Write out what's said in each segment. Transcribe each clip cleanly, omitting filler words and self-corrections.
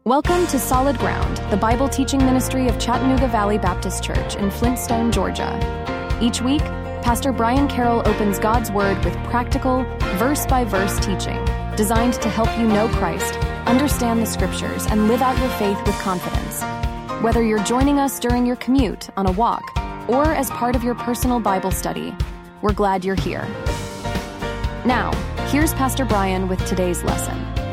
Welcome to Solid Ground, the Bible teaching ministry of Chattanooga Valley Baptist Church in Flintstone, Georgia. Each week, Pastor Brian Carroll opens God's Word with practical, verse-by-verse teaching designed to help you know Christ, understand the Scriptures, and live out your faith with confidence. Whether you're joining us during your commute, on a walk, or as part of your personal Bible study, we're glad you're here. Now, here's Pastor Brian with today's lesson.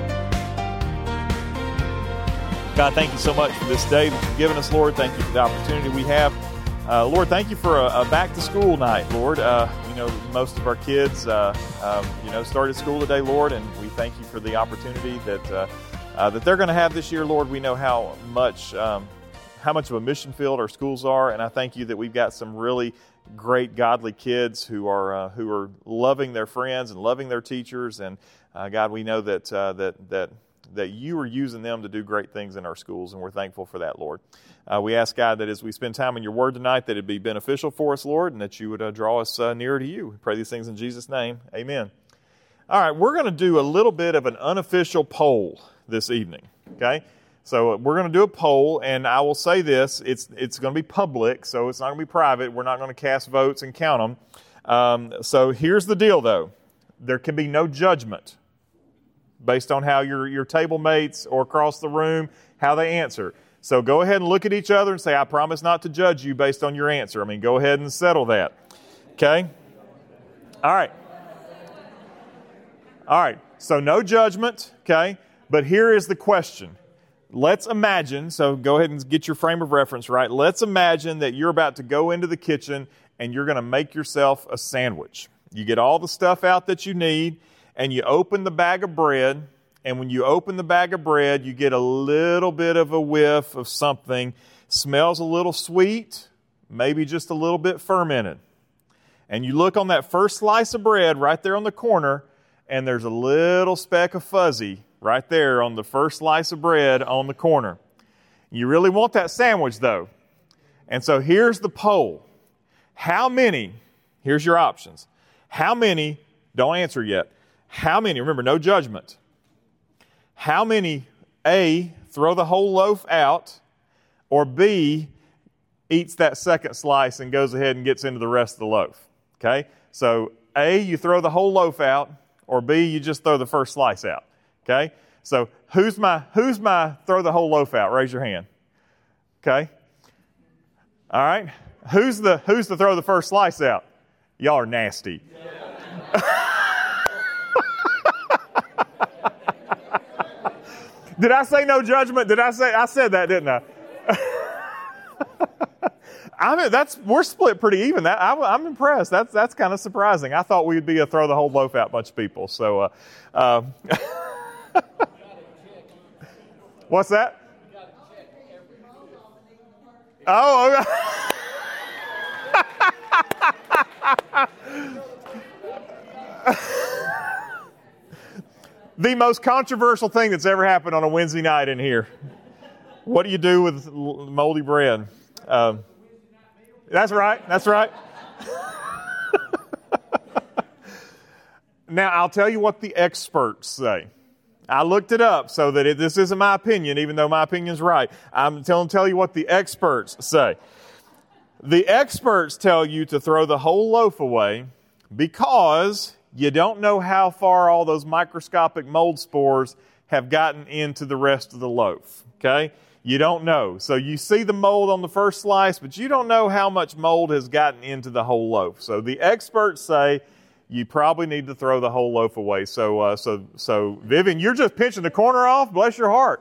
God, thank you so much for this day that you've given us, Lord. Thank you for the opportunity we have. Lord, thank you for a back-to-school night, Lord. We know most of our kids, started school today, Lord, and we thank you for the opportunity that they're going to have this year, Lord. We know how much of a mission field our schools are, and I thank you that we've got some really great, godly kids who are loving their friends and loving their teachers, and God, we know that you are using them to do great things in our schools, and we're thankful for that, Lord. We ask, God, that as we spend time in your word tonight, that it'd be beneficial for us, Lord, and that you would draw us nearer to you. We pray these things in Jesus' name. Amen. All right, we're going to do a little bit of an unofficial poll this evening, okay? So we're going to do a poll, and I will say this, it's going to be public, so it's not going to be private. We're not going to cast votes and count them. So here's the deal, though. There can be no judgment based on how your table mates or across the room, how they answer. So go ahead and look at each other and say, I promise not to judge you based on your answer. I mean, go ahead and settle that. Okay? All right. All right. So no judgment, okay? But here is the question. Let's imagine, so go ahead and get your frame of reference right. Let's imagine that you're about to go into the kitchen and you're going to make yourself a sandwich. You get all the stuff out that you need, and you open the bag of bread, and when you open the bag of bread, you get a little bit of a whiff of something. Smells a little sweet, maybe just a little bit fermented. And you look on that first slice of bread right there on the corner, and there's a little speck of fuzzy right there on the first slice of bread on the corner. You really want that sandwich, though. And so here's the poll. How many, here's your options. How many, don't answer yet, how many, remember, no judgment. How many, A, throw the whole loaf out, or B, eats that second slice and goes ahead and gets into the rest of the loaf? Okay? So, A, you throw the whole loaf out, or B, you just throw the first slice out. Okay? So, who's my throw the whole loaf out? Raise your hand. Okay? All right? Who's the throw the first slice out? Y'all are nasty. Did I say no judgment? I said that, didn't I? We're split pretty even. I'm impressed. That's kind of surprising. I thought we'd be a throw the whole loaf out bunch of people. So, what's that? Oh. The most controversial thing that's ever happened on a Wednesday night in here. What do you do with moldy bread? That's right. That's right. Now, I'll tell you what the experts say. I looked it up so that this isn't my opinion, even though my opinion's right. I'm tell you what the experts say. The experts tell you to throw the whole loaf away because you don't know how far all those microscopic mold spores have gotten into the rest of the loaf, okay? You don't know. So you see the mold on the first slice, but you don't know how much mold has gotten into the whole loaf. So the experts say you probably need to throw the whole loaf away. So Vivian, you're just pinching the corner off? Bless your heart.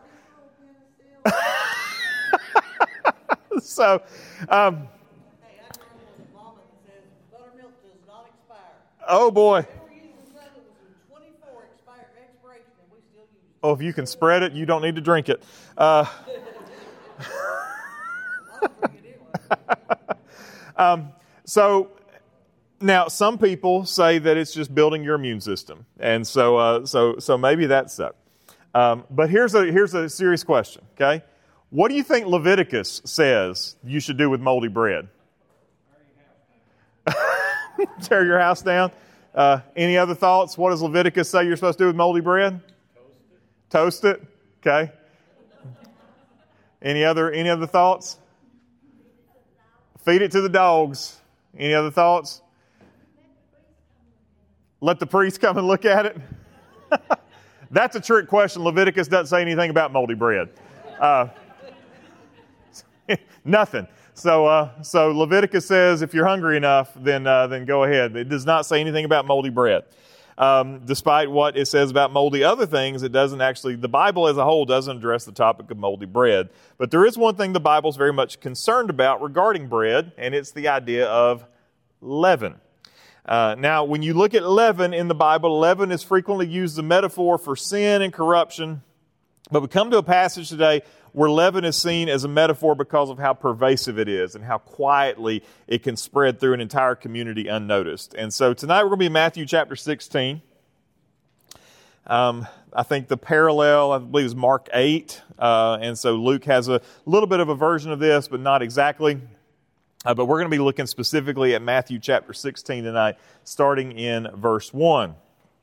So, oh boy. Oh, if you can spread it, you don't need to drink it. So now some people say that it's just building your immune system, and so maybe that's so. But here's a serious question. Okay, what do you think Leviticus says you should do with moldy bread? Tear your house down. Any other thoughts? What does Leviticus say you're supposed to do with moldy bread? Toast it. Okay. Any other thoughts? Feed it to the dogs. Any other thoughts? Let the priest come and look at it. That's a trick question. Leviticus doesn't say anything about moldy bread. Nothing. So Leviticus says if you're hungry enough, then go ahead. It does not say anything about moldy bread. Despite what it says about moldy other things, it doesn't actually, the Bible as a whole doesn't address the topic of moldy bread. But there is one thing the Bible's very much concerned about regarding bread, and it's the idea of leaven. Now, when you look at leaven in the Bible, leaven is frequently used as a metaphor for sin and corruption. But we come to a passage today where leaven is seen as a metaphor because of how pervasive it is and how quietly it can spread through an entire community unnoticed. And so tonight we're going to be in Matthew chapter 16. I think the parallel, I believe, is Mark 8. And so Luke has a little bit of a version of this, but not exactly. But we're going to be looking specifically at Matthew chapter 16 tonight, starting in verse 1.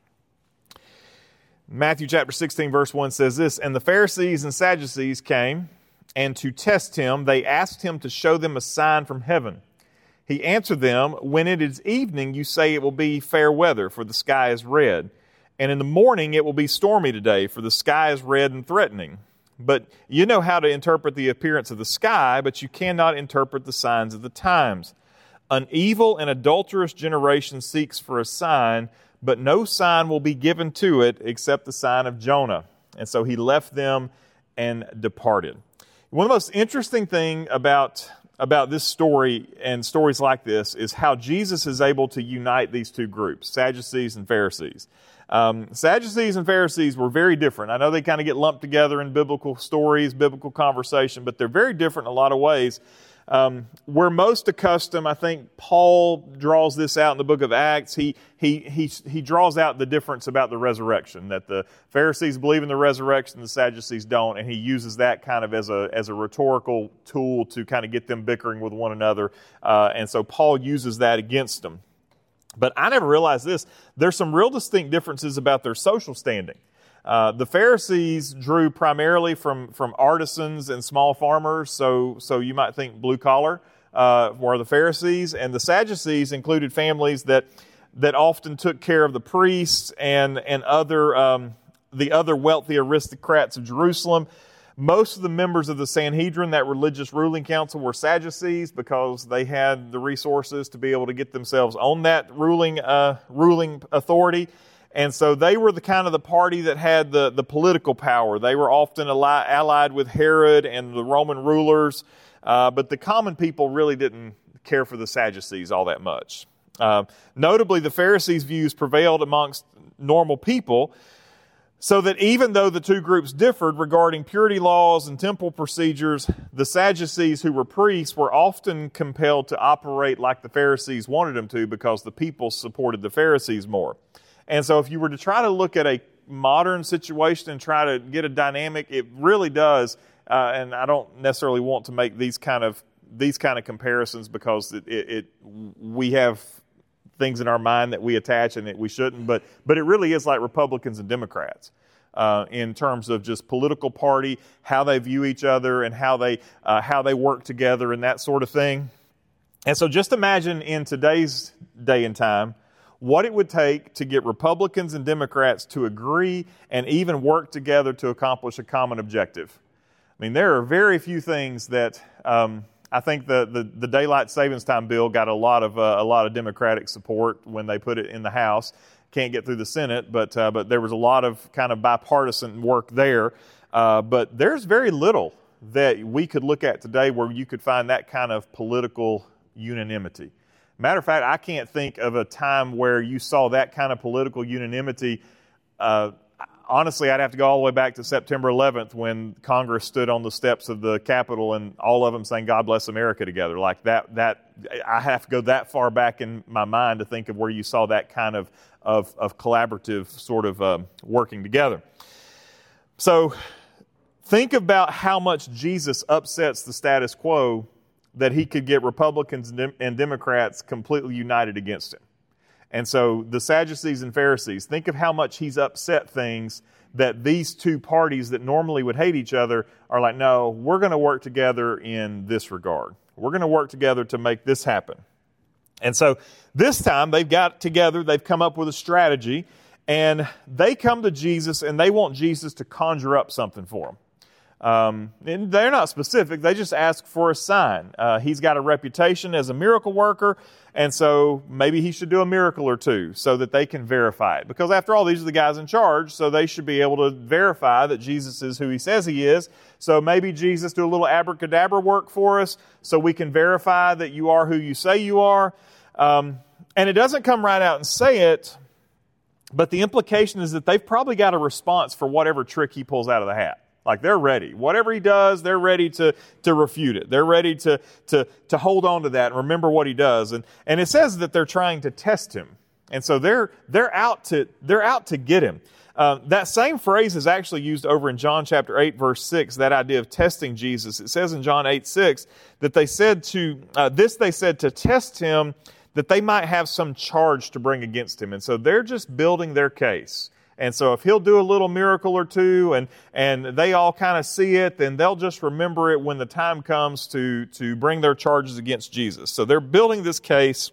Matthew chapter 16 verse 1 says this, "And the Pharisees and Sadducees came, and to test him, they asked him to show them a sign from heaven. He answered them, 'When it is evening, you say it will be fair weather, for the sky is red. And in the morning it will be stormy today, for the sky is red and threatening. But you know how to interpret the appearance of the sky, but you cannot interpret the signs of the times. An evil and adulterous generation seeks for a sign, but no sign will be given to it except the sign of Jonah.' And so he left them and departed." One of the most interesting things about this story and stories like this is how Jesus is able to unite these two groups, Sadducees and Pharisees. Sadducees and Pharisees were very different. I know they kind of get lumped together in biblical stories, biblical conversation, but they're very different in a lot of ways. We're most accustomed, I think Paul draws this out in the book of Acts. He draws out the difference about the resurrection, that the Pharisees believe in the resurrection, the Sadducees don't, and he uses that kind of as a rhetorical tool to kind of get them bickering with one another. And so Paul uses that against them. But I never realized this. There's some real distinct differences about their social standing. The Pharisees drew primarily from artisans and small farmers, so you might think blue collar were the Pharisees, and the Sadducees included families that often took care of the priests and the other wealthy aristocrats of Jerusalem. Most of the members of the Sanhedrin, that religious ruling council, were Sadducees because they had the resources to be able to get themselves on that ruling authority. And so they were the kind of the party that had the political power. They were often allied with Herod and the Roman rulers, but the common people really didn't care for the Sadducees all that much. Notably, the Pharisees' views prevailed amongst normal people, so that even though the two groups differed regarding purity laws and temple procedures, the Sadducees, who were priests, were often compelled to operate like the Pharisees wanted them to because the people supported the Pharisees more. And so if you were to try to look at a modern situation and try to get a dynamic, it really does, and I don't necessarily want to make these kind of comparisons because we have things in our mind that we attach and that we shouldn't, but it really is like Republicans and Democrats in terms of just political party, how they view each other and how they work together and that sort of thing. And so just imagine in today's day and time what it would take to get Republicans and Democrats to agree and even work together to accomplish a common objective. I mean, there are very few things that I think the daylight savings time bill got a lot of Democratic support when they put it in the House. Can't get through the Senate, but there was a lot of kind of bipartisan work there. But there's very little that we could look at today where you could find that kind of political unanimity. Matter of fact, I can't think of a time where you saw that kind of political unanimity. Honestly, I'd have to go all the way back to September 11th when Congress stood on the steps of the Capitol and all of them sang "God Bless America" together. Like that I have to go that far back in my mind to think of where you saw that kind of collaborative sort of working together. So think about how much Jesus upsets the status quo that he could get Republicans and Democrats completely united against him. And so the Sadducees and Pharisees, think of how much he's upset things that these two parties that normally would hate each other are like, no, we're going to work together in this regard. We're going to work together to make this happen. And so this time they've got together, they've come up with a strategy, and they come to Jesus and they want Jesus to conjure up something for them. And they're not specific, they just ask for a sign. He's got a reputation as a miracle worker, and so maybe he should do a miracle or two so that they can verify it. Because after all, these are the guys in charge, so they should be able to verify that Jesus is who he says he is. So maybe Jesus, do a little abracadabra work for us so we can verify that you are who you say you are. And it doesn't come right out and say it, but the implication is that they've probably got a response for whatever trick he pulls out of the hat. Like, they're ready. Whatever he does, they're ready to refute it. They're ready to hold on to that and remember what he does. And it says that they're trying to test him. And so they're out to get him. That same phrase is actually used over in John chapter 8, verse 6, that idea of testing Jesus. It says in John 8:6 that they said to test him, that they might have some charge to bring against him. And so they're just building their case. And so if he'll do a little miracle or two and they all kind of see it, then they'll just remember it when the time comes to bring their charges against Jesus. So they're building this case,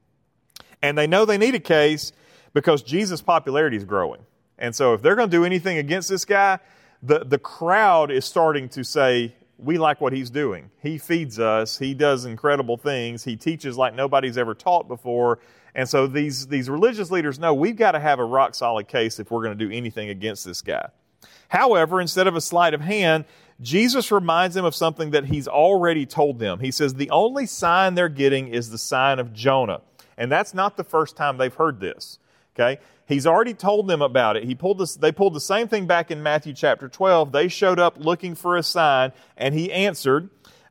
and they know they need a case because Jesus' popularity is growing. And so if they're going to do anything against this guy, the crowd is starting to say, we like what he's doing. He feeds us. He does incredible things. He teaches like nobody's ever taught before. And so these religious leaders know we've got to have a rock-solid case if we're going to do anything against this guy. However, instead of a sleight of hand, Jesus reminds them of something that he's already told them. He says the only sign they're getting is the sign of Jonah. And that's not the first time they've heard this. Okay? He's already told them about it. They pulled the same thing back in Matthew chapter 12. They showed up looking for a sign, and he answered.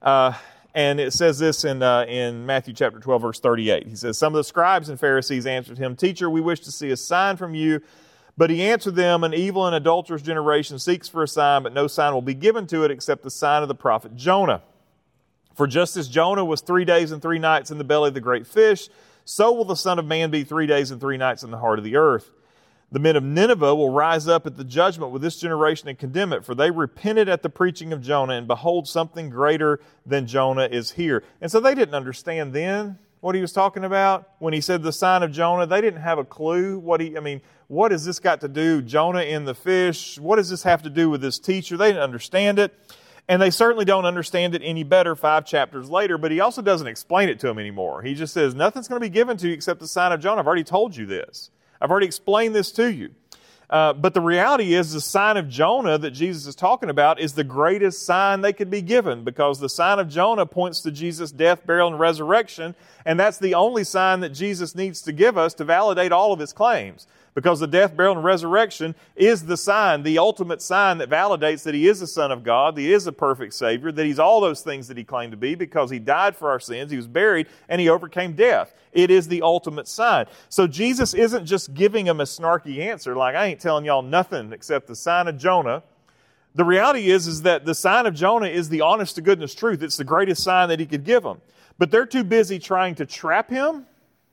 And it says this in Matthew chapter 12, verse 38. He says, some of the scribes and Pharisees answered him, Teacher, we wish to see a sign from you. But he answered them, an evil and adulterous generation seeks for a sign, but no sign will be given to it except the sign of the prophet Jonah. For just as Jonah was 3 days and 3 nights in the belly of the great fish, so will the Son of Man be 3 days and 3 nights in the heart of the earth. The men of Nineveh will rise up at the judgment with this generation and condemn it, for they repented at the preaching of Jonah, and behold, something greater than Jonah is here. And so they didn't understand then what he was talking about. When he said the sign of Jonah, they didn't have a clue what has this got to do? Jonah in the fish, what does this have to do with this teacher? They didn't understand it. And they certainly don't understand it any better 5 chapters later, but he also doesn't explain it to them anymore. He just says, nothing's going to be given to you except the sign of Jonah. I've already told you this. I've already explained this to you. But the reality is the sign of Jonah that Jesus is talking about is the greatest sign they could be given, because the sign of Jonah points to Jesus' death, burial, and resurrection, and that's the only sign that Jesus needs to give us to validate all of his claims. Because the death, burial, and resurrection is the sign, the ultimate sign that validates that he is the Son of God, that he is a perfect Savior, that he's all those things that he claimed to be because he died for our sins, he was buried, and he overcame death. It is the ultimate sign. So Jesus isn't just giving them a snarky answer like, I ain't telling y'all nothing except the sign of Jonah. The reality is that the sign of Jonah is the honest to goodness truth. It's the greatest sign that he could give them. But they're too busy trying to trap him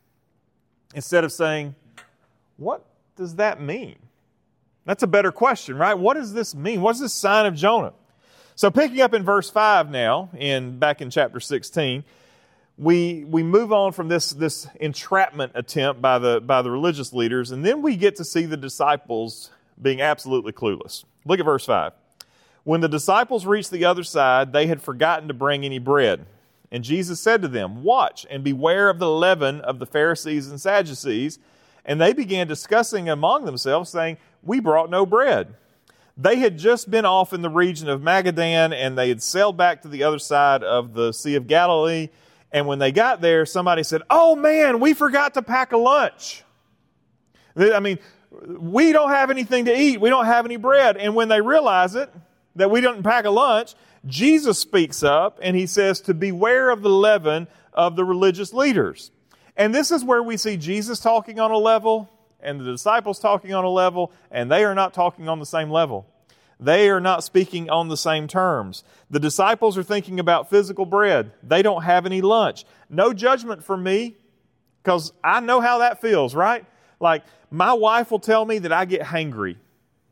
instead of saying, what does that mean? That's a better question, right? What does this mean? What's this sign of Jonah? So picking up in verse 5 now, back in chapter 16, we move on from this entrapment attempt by the religious leaders, and then we get to see the disciples being absolutely clueless. Look at verse 5. When the disciples reached the other side, they had forgotten to bring any bread. And Jesus said to them, Watch and beware of the leaven of the Pharisees and Sadducees. And they began discussing among themselves, saying, We brought no bread. They had just been off in the region of Magadan, and they had sailed back to the other side of the Sea of Galilee. And when they got there, somebody said, Oh man, we forgot to pack a lunch. I mean, we don't have anything to eat. We don't have any bread. And when they realize it, that we didn't pack a lunch, Jesus speaks up and he says to beware of the leaven of the religious leaders. And this is where we see Jesus talking on a level and the disciples talking on a level, and they are not talking on the same level. They are not speaking on the same terms. The disciples are thinking about physical bread. They don't have any lunch. No judgment from me, because I know how that feels, right? Like, my wife will tell me that I get hangry.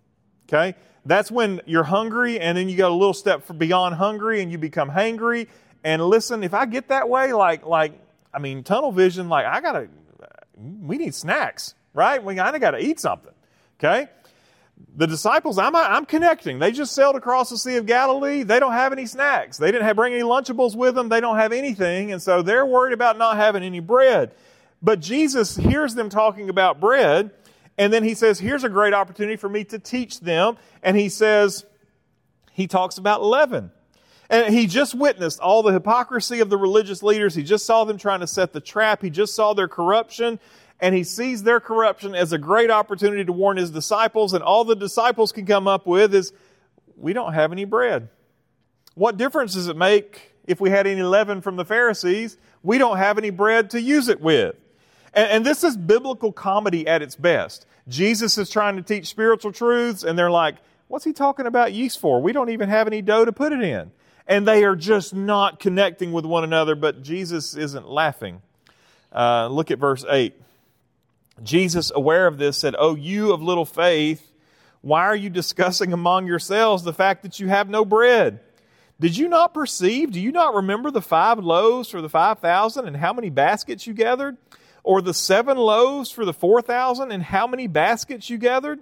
Okay? That's when you're hungry, and then you go a little step beyond hungry, and you become hangry. And listen, if I get that way, tunnel vision, we need snacks, right? We kind of got to eat something, okay? The disciples, I'm connecting. They just sailed across the Sea of Galilee. They don't have any snacks. They didn't bring any Lunchables with them. They don't have anything, and so they're worried about not having any bread. But Jesus hears them talking about bread, and then he says, here's a great opportunity for me to teach them. And he talks about leaven. And he just witnessed all the hypocrisy of the religious leaders. He just saw them trying to set the trap. He just saw their corruption. And he sees their corruption as a great opportunity to warn his disciples. And all the disciples can come up with is, we don't have any bread. What difference does it make if we had any leaven from the Pharisees? We don't have any bread to use it with. And this is biblical comedy at its best. Jesus is trying to teach spiritual truths, and they're like, what's he talking about yeast for? We don't even have any dough to put it in. And they are just not connecting with one another, but Jesus isn't laughing. Look at verse 8. Jesus, aware of this, said, "O you of little faith, why are you discussing among yourselves the fact that you have no bread? Did you not perceive? Do you not remember the 5 loaves for the 5,000 and how many baskets you gathered? Or the 7 loaves for the 4,000 and how many baskets you gathered?"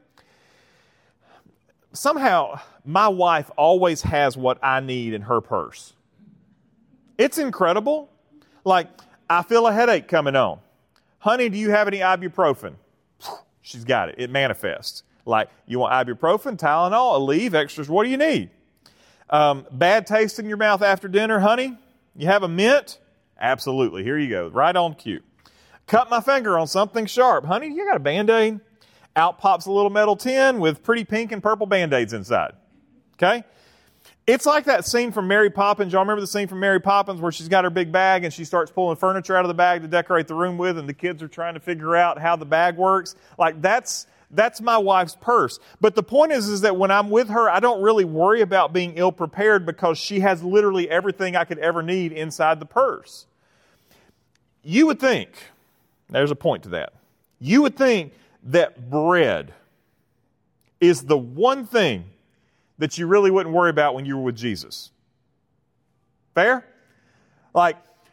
Somehow, my wife always has what I need in her purse. It's incredible. Like, I feel a headache coming on. Honey, do you have any ibuprofen? She's got it. It manifests. Like, you want ibuprofen, Tylenol, Aleve, extras, what do you need? Bad taste in your mouth after dinner, honey? You have a mint? Absolutely. Here you go. Right on cue. Cut my finger on something sharp. Honey, you got a Band-Aid? Out pops a little metal tin with pretty pink and purple Band-Aids inside. Okay? It's like that scene from Mary Poppins. Y'all remember the scene from Mary Poppins where she's got her big bag and she starts pulling furniture out of the bag to decorate the room with, and the kids are trying to figure out how the bag works? Like, that's my wife's purse. But the point is that when I'm with her, I don't really worry about being ill-prepared because she has literally everything I could ever need inside the purse. You would think, there's a point to that, you would think that bread is the one thing that you really wouldn't worry about when you were with Jesus. Fair? Like,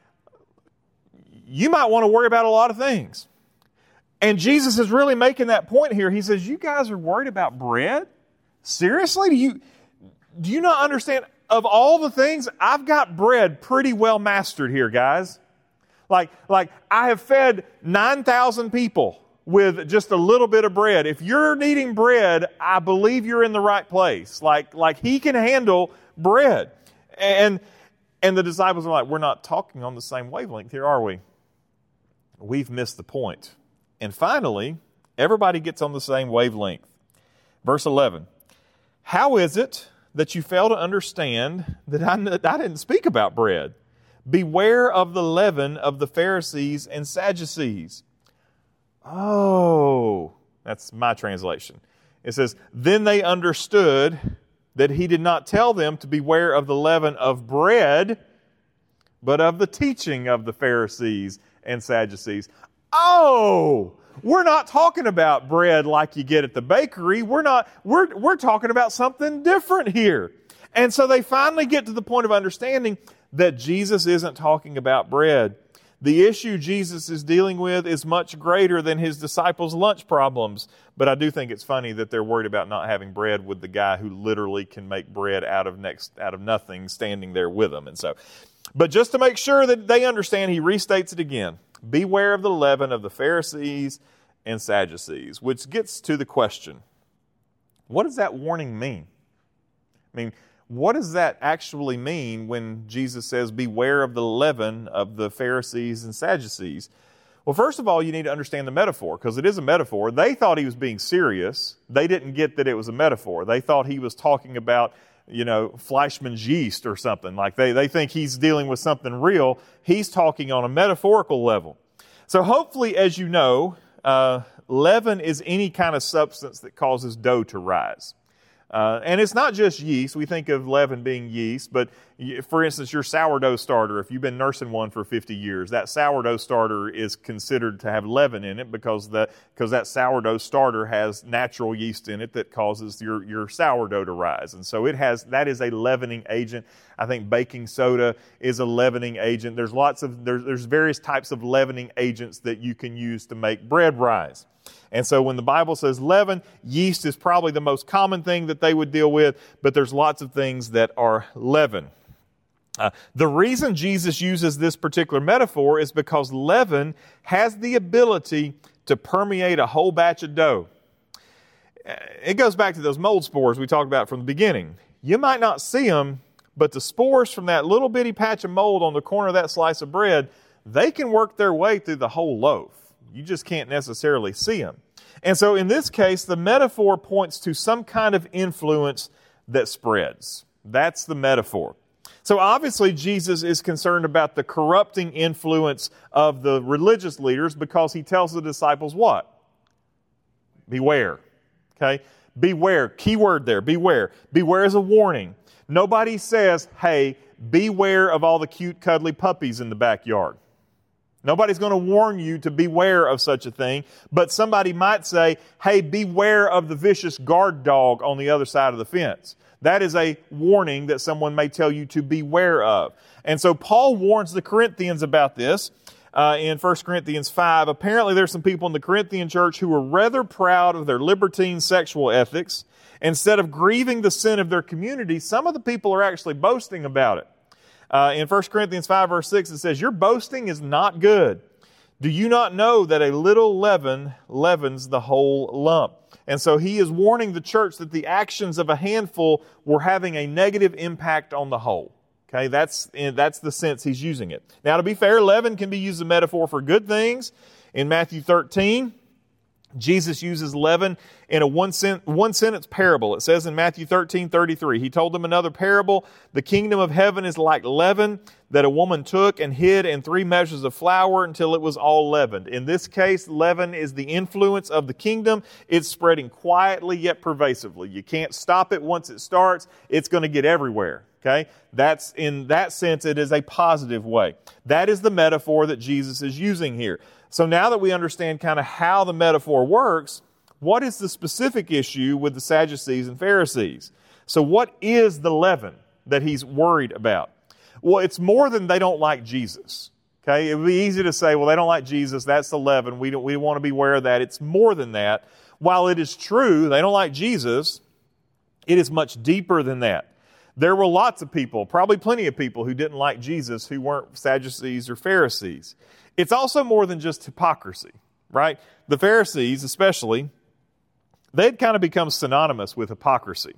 you might want to worry about a lot of things. And Jesus is really making that point here. He says, you guys are worried about bread? Seriously? Do you not understand? Of all the things, I've got bread pretty well mastered here, guys. Like I have fed 9,000 people with just a little bit of bread. If you're needing bread, I believe you're in the right place. Like he can handle bread. And the disciples are like, we're not talking on the same wavelength here, are we? We've missed the point. And finally, everybody gets on the same wavelength. Verse 11. How is it that you fail to understand that I didn't speak about bread? Beware of the leaven of the Pharisees and Sadducees. Oh, that's my translation. It says, then they understood that he did not tell them to beware of the leaven of bread, but of the teaching of the Pharisees and Sadducees. Oh, we're not talking about bread like you get at the bakery. We're talking about something different here. And so they finally get to the point of understanding that Jesus isn't talking about bread. The issue Jesus is dealing with is much greater than his disciples' lunch problems. But I do think it's funny that they're worried about not having bread with the guy who literally can make bread out of nothing standing there with them. But just to make sure that they understand, he restates it again. Beware of the leaven of the Pharisees and Sadducees, which gets to the question, what does that warning mean? I mean, what does that actually mean when Jesus says, beware of the leaven of the Pharisees and Sadducees? Well, first of all, you need to understand the metaphor, because it is a metaphor. They thought he was being serious. They didn't get that it was a metaphor. They thought he was talking about, Fleischmann's yeast or something. Like they think he's dealing with something real. He's talking on a metaphorical level. So hopefully, as you know, leaven is any kind of substance that causes dough to rise. And it's not just yeast. We think of leaven being yeast, but for instance, your sourdough starter, if you've been nursing one for 50 years, that sourdough starter is considered to have leaven in it because that sourdough starter has natural yeast in it that causes your sourdough to rise. And so that is a leavening agent. I think baking soda is a leavening agent. There's various types of leavening agents that you can use to make bread rise. And so when the Bible says leaven, yeast is probably the most common thing that they would deal with, but there's lots of things that are leaven. The reason Jesus uses this particular metaphor is because leaven has the ability to permeate a whole batch of dough. It goes back to those mold spores we talked about from the beginning. You might not see them, but the spores from that little bitty patch of mold on the corner of that slice of bread, they can work their way through the whole loaf. You just can't necessarily see them. And so in this case, the metaphor points to some kind of influence that spreads. That's the metaphor. So obviously Jesus is concerned about the corrupting influence of the religious leaders because he tells the disciples what? Beware. Okay? Beware. Key word there, beware. Beware is a warning. Nobody says, hey, beware of all the cute, cuddly puppies in the backyard. Nobody's going to warn you to beware of such a thing, but somebody might say, hey, beware of the vicious guard dog on the other side of the fence. That is a warning that someone may tell you to beware of. And so Paul warns the Corinthians about this in 1 Corinthians 5. Apparently there's some people in the Corinthian church who are rather proud of their libertine sexual ethics. Instead of grieving the sin of their community, some of the people are actually boasting about it. In 1 Corinthians 5 verse 6 it says, your boasting is not good. Do you not know that a little leaven leavens the whole lump? And so he is warning the church that the actions of a handful were having a negative impact on the whole. Okay, that's the sense he's using it. Now to be fair, leaven can be used as a metaphor for good things. In Matthew 13, Jesus uses leaven in a one sentence parable. It says in Matthew 13:33, he told them another parable. The kingdom of heaven is like leaven that a woman took and hid in 3 measures of flour until it was all leavened. In this case, leaven is the influence of the kingdom. It's spreading quietly yet pervasively. You can't stop it once it starts. It's going to get everywhere. Okay? That's, in that sense, it is a positive way. That is the metaphor that Jesus is using here. So now that we understand kind of how the metaphor works, what is the specific issue with the Sadducees and Pharisees? So what is the leaven that he's worried about? Well, it's more than they don't like Jesus. Okay? It would be easy to say, well, they don't like Jesus, that's the leaven, we want to be aware of that. It's more than that. While it is true, they don't like Jesus, it is much deeper than that. There were lots of people, probably plenty of people who didn't like Jesus who weren't Sadducees or Pharisees. It's also more than just hypocrisy, right? The Pharisees especially, they'd kind of become synonymous with hypocrisy.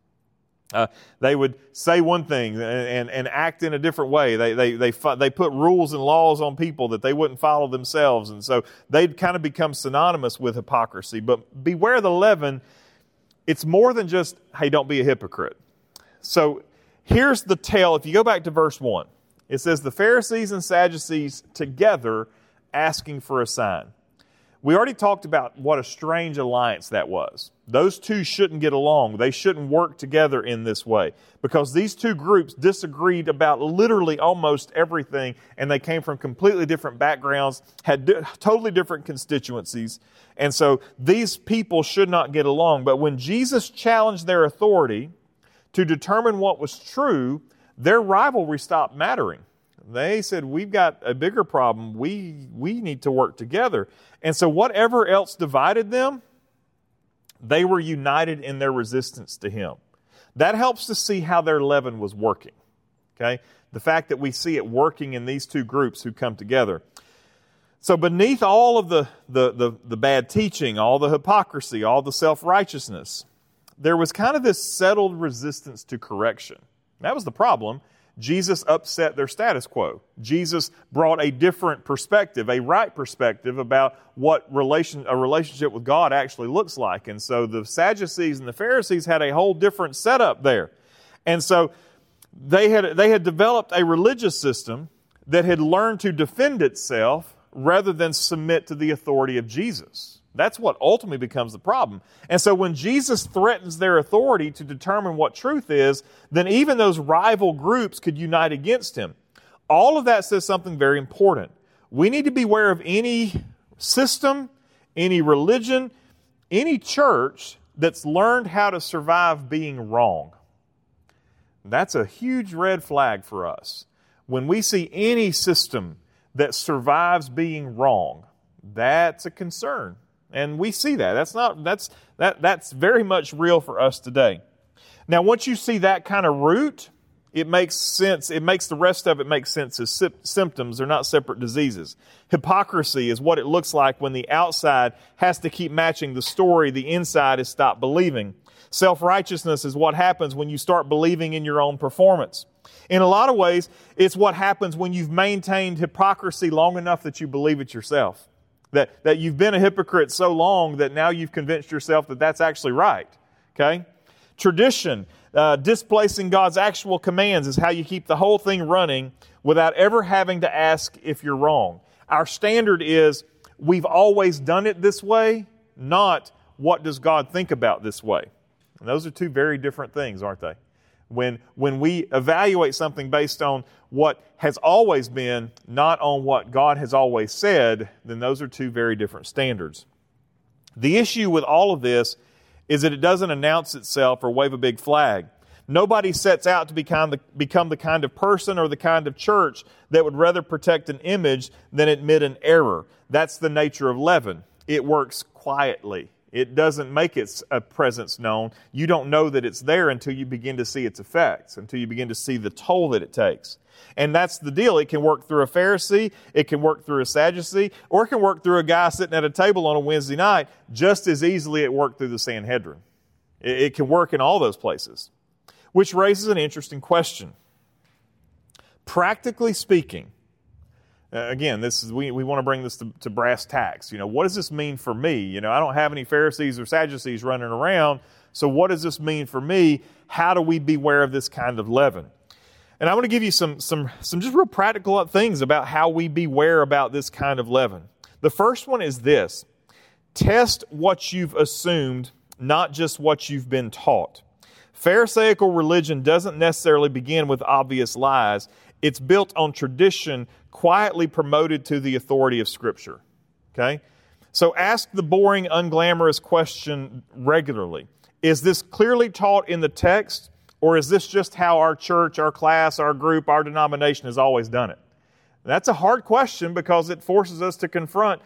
They would say one thing and act in a different way. They put rules and laws on people that they wouldn't follow themselves. And so they'd kind of become synonymous with hypocrisy. But beware the leaven, it's more than just, hey, don't be a hypocrite. So here's the tale. If you go back to verse 1, it says, the Pharisees and Sadducees together asking for a sign. We already talked about what a strange alliance that was. Those two shouldn't get along. They shouldn't work together in this way because these two groups disagreed about literally almost everything, and they came from completely different backgrounds, had totally different constituencies, and so these people should not get along. But when Jesus challenged their authority to determine what was true, their rivalry stopped mattering. They said, we've got a bigger problem. We need to work together. And so whatever else divided them, they were united in their resistance to him. That helps to see how their leaven was working. Okay? The fact that we see it working in these two groups who come together. So beneath all of the bad teaching, all the hypocrisy, all the self-righteousness, there was kind of this settled resistance to correction. That was the problem. Jesus upset their status quo. Jesus brought a different perspective, a right perspective about what a relationship with God actually looks like. And so the Sadducees and the Pharisees had a whole different setup there. And so they had developed a religious system that had learned to defend itself rather than submit to the authority of Jesus. That's what ultimately becomes the problem. And so when Jesus threatens their authority to determine what truth is, then even those rival groups could unite against him. All of that says something very important. We need to be aware of any system, any religion, any church that's learned how to survive being wrong. That's a huge red flag for us. When we see any system that survives being wrong, that's a concern. And we see that. That's very much real for us today. Now, once you see that kind of root, it makes sense. It makes the rest of it make sense as symptoms. They're not separate diseases. Hypocrisy is what it looks like when the outside has to keep matching the story the inside has stopped believing. Self-righteousness is what happens when you start believing in your own performance. In a lot of ways, it's what happens when you've maintained hypocrisy long enough that you believe it yourself. That you've been a hypocrite so long that now you've convinced yourself that that's actually right. Okay? Tradition, displacing God's actual commands is how you keep the whole thing running without ever having to ask if you're wrong. Our standard is we've always done it this way, not what does God think about this way. And those are two very different things, aren't they? When we evaluate something based on what has always been, not on what God has always said, then those are two very different standards. The issue with all of this is that it doesn't announce itself or wave a big flag. Nobody sets out to become the kind of person or the kind of church that would rather protect an image than admit an error. That's the nature of leaven. It works quietly. It doesn't make its presence known. You don't know that it's there until you begin to see its effects, until you begin to see the toll that it takes. And that's the deal. It can work through a Pharisee, it can work through a Sadducee, or it can work through a guy sitting at a table on a Wednesday night just as easily it worked through the Sanhedrin. It can work in all those places. Which raises an interesting question. Practically speaking, again, we want to bring this to brass tacks. What does this mean for me? I don't have any Pharisees or Sadducees running around, so what does this mean for me? How do we beware of this kind of leaven? And I want to give you some just real practical things about how we beware about this kind of leaven. The first one is this: test what you've assumed, not just what you've been taught. Pharisaical religion doesn't necessarily begin with obvious lies. It's built on tradition, quietly promoted to the authority of Scripture. Okay? So ask the boring, unglamorous question regularly. Is this clearly taught in the text, or is this just how our church, our class, our group, our denomination has always done it? That's a hard question because it forces us to confront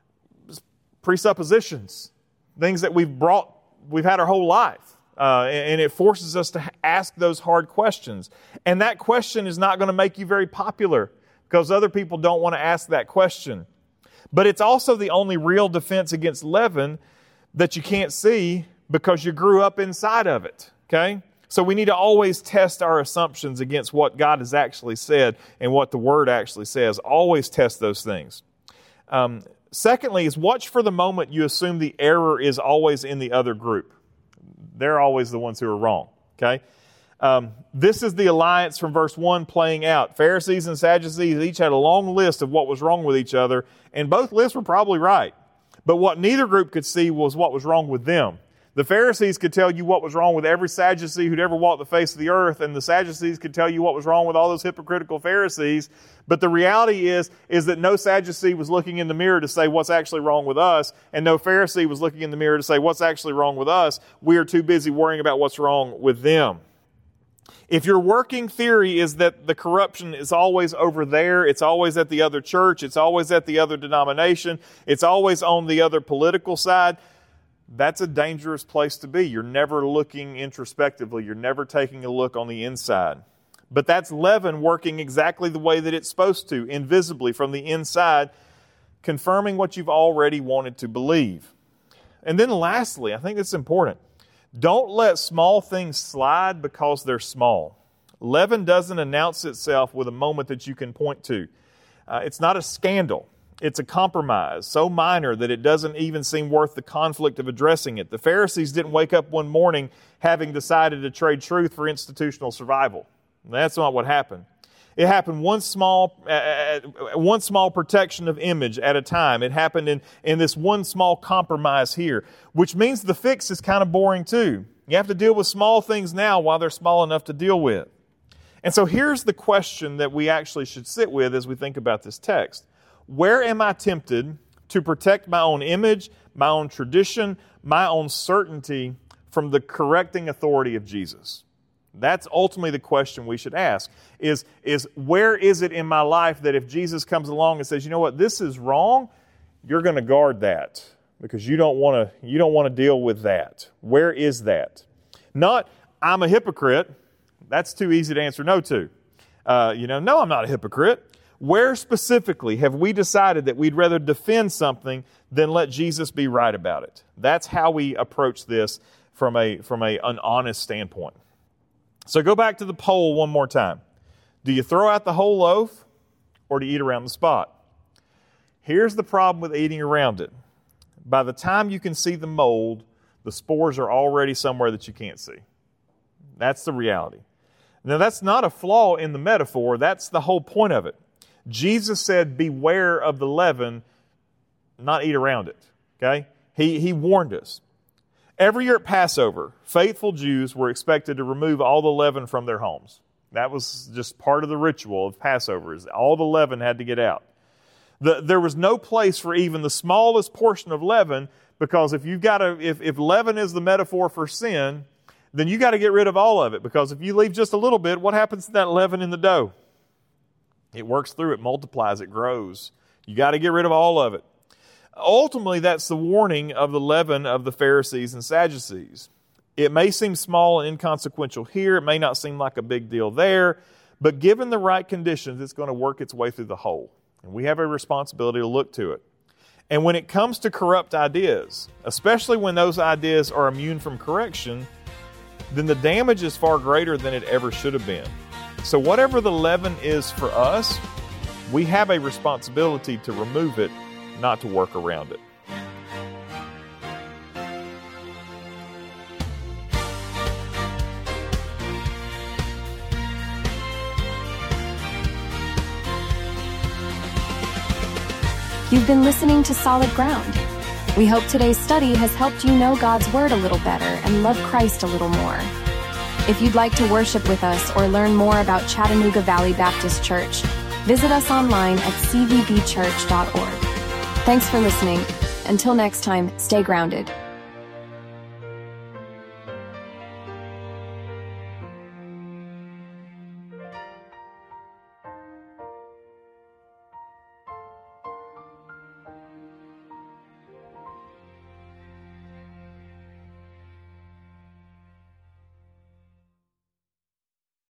presuppositions, things that we've had our whole life. And it forces us to ask those hard questions. And that question is not going to make you very popular because other people don't want to ask that question. But it's also the only real defense against leaven that you can't see because you grew up inside of it. Okay? So we need to always test our assumptions against what God has actually said and what the Word actually says. Always test those things. Secondly is watch for the moment you assume the error is always in the other group. They're always the ones who are wrong. Okay? This is the alliance from verse 1 playing out. Pharisees and Sadducees each had a long list of what was wrong with each other, and both lists were probably right. But what neither group could see was what was wrong with them. The Pharisees could tell you what was wrong with every Sadducee who'd ever walked the face of the earth, and the Sadducees could tell you what was wrong with all those hypocritical Pharisees. But the reality is that no Sadducee was looking in the mirror to say what's actually wrong with us, and no Pharisee was looking in the mirror to say what's actually wrong with us. We are too busy worrying about what's wrong with them. If your working theory is that the corruption is always over there, it's always at the other church, it's always at the other denomination, it's always on the other political side, that's a dangerous place to be. You're never looking introspectively. You're never taking a look on the inside. But that's leaven working exactly the way that it's supposed to, invisibly from the inside, confirming what you've already wanted to believe. And then lastly, I think it's important, don't let small things slide because they're small. Leaven doesn't announce itself with a moment that you can point to. It's not a scandal. It's a compromise so minor that it doesn't even seem worth the conflict of addressing it. The Pharisees didn't wake up one morning having decided to trade truth for institutional survival. That's not what happened. It happened one small protection of image at a time. It happened in this one small compromise here, which means the fix is kind of boring too. You have to deal with small things now while they're small enough to deal with. And so here's the question that we actually should sit with as we think about this text. Where am I tempted to protect my own image, my own tradition, my own certainty from the correcting authority of Jesus? That's ultimately the question we should ask, is where is it in my life that if Jesus comes along and says, you know what, this is wrong, you're going to guard that because you don't want to deal with that. Where is that? Not, I'm a hypocrite. That's too easy to answer no to. No, I'm not a hypocrite. Where specifically have we decided that we'd rather defend something than let Jesus be right about it? That's how we approach this from an honest standpoint. So go back to the poll one more time. Do you throw out the whole loaf or do you eat around the spot? Here's the problem with eating around it. By the time you can see the mold, the spores are already somewhere that you can't see. That's the reality. Now, that's not a flaw in the metaphor. That's the whole point of it. Jesus said, beware of the leaven, not eat around it. Okay? He warned us. Every year at Passover, faithful Jews were expected to remove all the leaven from their homes. That was just part of the ritual of Passover, is all the leaven had to get out. There was no place for even the smallest portion of leaven, because if leaven is the metaphor for sin, then you got to get rid of all of it, because if you leave just a little bit, what happens to that leaven in the dough? It works through, it multiplies, it grows. You got to get rid of all of it. Ultimately, that's the warning of the leaven of the Pharisees and Sadducees. It may seem small and inconsequential here. It may not seem like a big deal there. But given the right conditions, it's going to work its way through the whole. And we have a responsibility to look to it. And when it comes to corrupt ideas, especially when those ideas are immune from correction, then the damage is far greater than it ever should have been. So whatever the leaven is for us, we have a responsibility to remove it, not to work around it. You've been listening to Solid Ground. We hope today's study has helped you know God's Word a little better and love Christ a little more. If you'd like to worship with us or learn more about Chattanooga Valley Baptist Church, visit us online at cvbchurch.org. Thanks for listening. Until next time, stay grounded.